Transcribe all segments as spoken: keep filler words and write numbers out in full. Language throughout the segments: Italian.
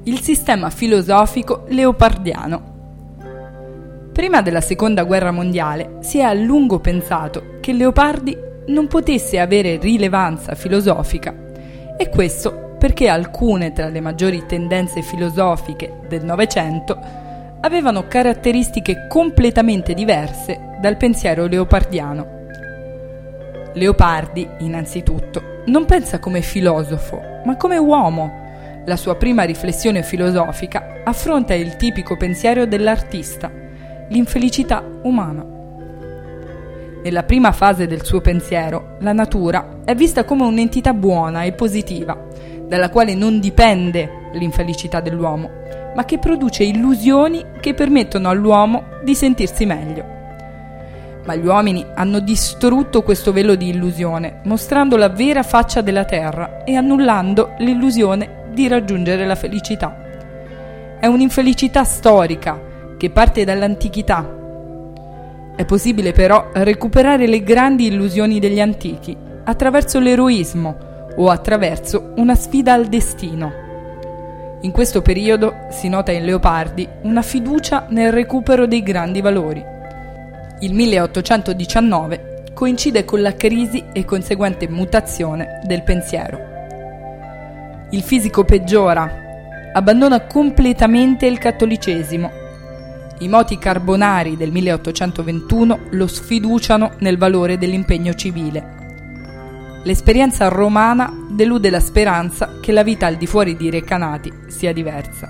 il sistema filosofico leopardiano. Prima della Seconda Guerra Mondiale si è a lungo pensato che Leopardi non potesse avere rilevanza filosofica, e questo perché alcune tra le maggiori tendenze filosofiche del Novecento avevano caratteristiche completamente diverse dal pensiero leopardiano. Leopardi, innanzitutto, non pensa come filosofo, ma come uomo. La sua prima riflessione filosofica affronta il tipico pensiero dell'artista, l'infelicità umana. Nella prima fase del suo pensiero, la natura è vista come un'entità buona e positiva, dalla quale non dipende l'infelicità dell'uomo, ma che produce illusioni che permettono all'uomo di sentirsi meglio. Ma gli uomini hanno distrutto questo velo di illusione, mostrando la vera faccia della terra e annullando l'illusione di raggiungere la felicità. È un'infelicità storica che parte dall'antichità. È possibile però recuperare le grandi illusioni degli antichi attraverso l'eroismo o attraverso una sfida al destino. In questo periodo si nota in Leopardi una fiducia nel recupero dei grandi valori. Il milleottocentodiciannove coincide con la crisi e conseguente mutazione del pensiero. Il fisico peggiora, abbandona completamente il cattolicesimo. I moti carbonari del milleottocentoventuno lo sfiduciano nel valore dell'impegno civile. L'esperienza romana delude la speranza che la vita al di fuori di Recanati sia diversa.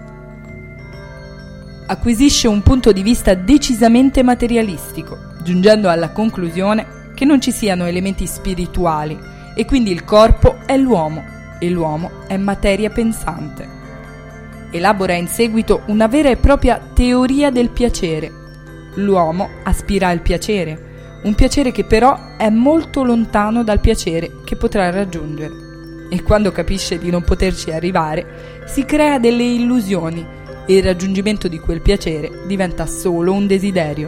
Acquisisce un punto di vista decisamente materialistico, giungendo alla conclusione che non ci siano elementi spirituali e quindi il corpo è l'uomo e l'uomo è materia pensante. Elabora in seguito una vera e propria teoria del piacere. L'uomo aspira al piacere, un piacere che però è molto lontano dal piacere che potrà raggiungere. E quando capisce di non poterci arrivare, si crea delle illusioni e il raggiungimento di quel piacere diventa solo un desiderio.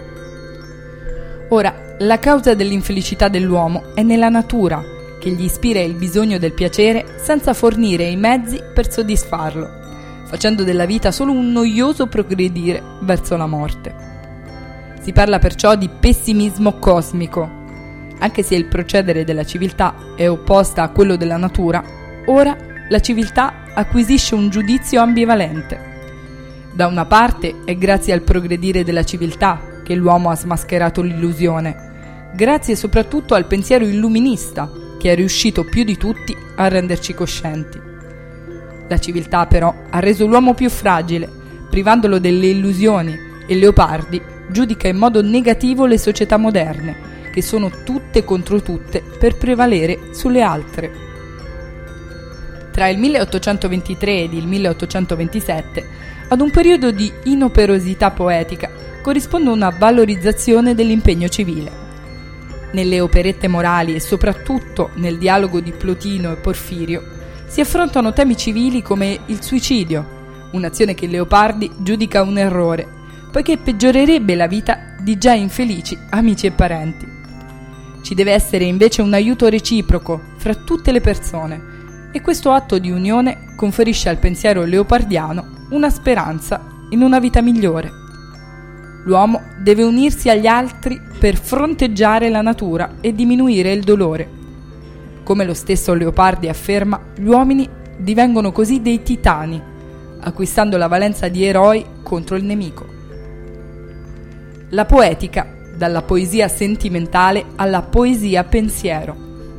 Ora, la causa dell'infelicità dell'uomo è nella natura, che gli ispira il bisogno del piacere senza fornire i mezzi per soddisfarlo, facendo della vita solo un noioso progredire verso la morte. Si parla perciò di pessimismo cosmico. Anche se il procedere della civiltà è opposta a quello della natura, ora la civiltà acquisisce un giudizio ambivalente. Da una parte è grazie al progredire della civiltà che l'uomo ha smascherato l'illusione, grazie soprattutto al pensiero illuminista che è riuscito più di tutti a renderci coscienti. La civiltà però ha reso l'uomo più fragile, privandolo delle illusioni, e Leopardi giudica in modo negativo le società moderne, che sono tutte contro tutte per prevalere sulle altre. Tra il milleottocentoventitré ed il milleottocentoventisette, ad un periodo di inoperosità poetica, corrisponde una valorizzazione dell'impegno civile. Nelle operette morali e soprattutto nel dialogo di Plotino e Porfirio si affrontano temi civili come il suicidio, un'azione che Leopardi giudica un errore, poiché peggiorerebbe la vita di già infelici amici e parenti. Ci deve essere invece un aiuto reciproco fra tutte le persone, e questo atto di unione conferisce al pensiero leopardiano una speranza in una vita migliore. L'uomo deve unirsi agli altri per fronteggiare la natura e diminuire il dolore. Come lo stesso Leopardi afferma, gli uomini divengono così dei titani, acquistando la valenza di eroi contro il nemico. La poetica, dalla poesia sentimentale alla poesia pensiero.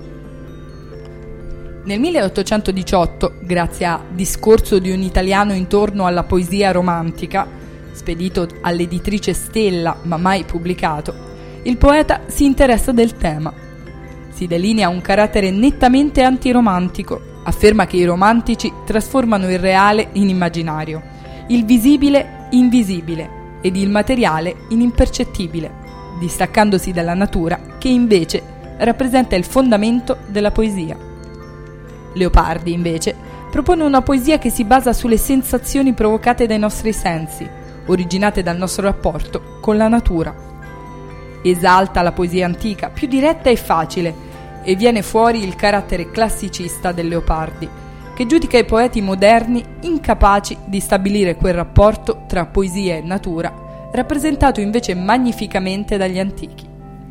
Nel milleottocentodiciotto, grazie a Discorso di un italiano intorno alla poesia romantica, spedito all'editrice Stella ma mai pubblicato, il poeta si interessa del tema. Si delinea un carattere nettamente antiromantico, afferma che i romantici trasformano il reale in immaginario, il visibile in visibile ed il materiale in impercettibile, distaccandosi dalla natura che invece rappresenta il fondamento della poesia. Leopardi, invece, propone una poesia che si basa sulle sensazioni provocate dai nostri sensi, originate dal nostro rapporto con la natura. Esalta la poesia antica, più diretta e facile, e viene fuori il carattere classicista del Leopardi, che giudica i poeti moderni incapaci di stabilire quel rapporto tra poesia e natura, rappresentato invece magnificamente dagli antichi.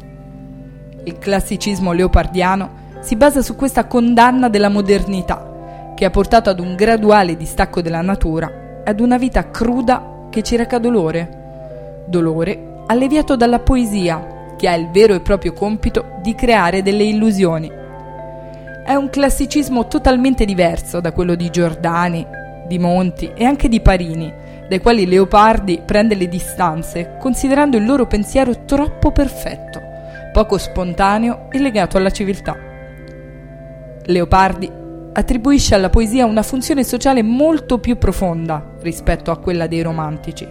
Il classicismo leopardiano si basa su questa condanna della modernità, che ha portato ad un graduale distacco della natura e ad una vita cruda che ci reca dolore. Dolore alleviato dalla poesia, che ha il vero e proprio compito di creare delle illusioni. È un classicismo totalmente diverso da quello di Giordani, di Monti e anche di Parini, dai quali Leopardi prende le distanze, considerando il loro pensiero troppo perfetto, poco spontaneo e legato alla civiltà. Leopardi attribuisce alla poesia una funzione sociale molto più profonda rispetto a quella dei romantici.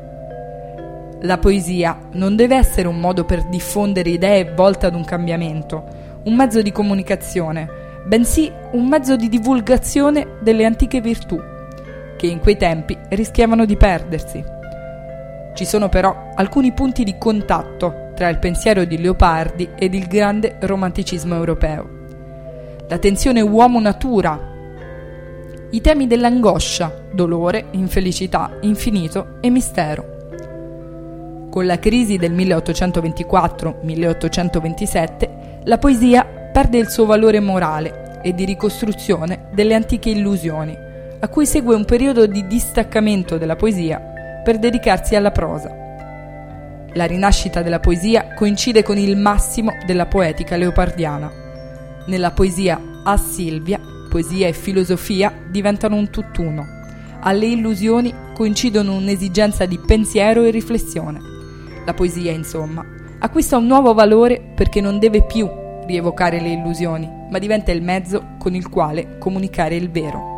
La poesia non deve essere un modo per diffondere idee volte ad un cambiamento, un mezzo di comunicazione, bensì un mezzo di divulgazione delle antiche virtù, che in quei tempi rischiavano di perdersi. Ci sono però alcuni punti di contatto tra il pensiero di Leopardi ed il grande romanticismo europeo. La tensione uomo-natura, i temi dell'angoscia, dolore, infelicità, infinito e mistero. Con la crisi del milleottocentoventiquattro milleottocentoventisette, la poesia perde il suo valore morale e di ricostruzione delle antiche illusioni, a cui segue un periodo di distaccamento della poesia per dedicarsi alla prosa. La rinascita della poesia coincide con il massimo della poetica leopardiana. Nella poesia a Silvia, poesia e filosofia diventano un tutt'uno. Alle illusioni coincidono un'esigenza di pensiero e riflessione. La poesia, insomma, acquista un nuovo valore perché non deve più rievocare le illusioni, ma diventa il mezzo con il quale comunicare il vero.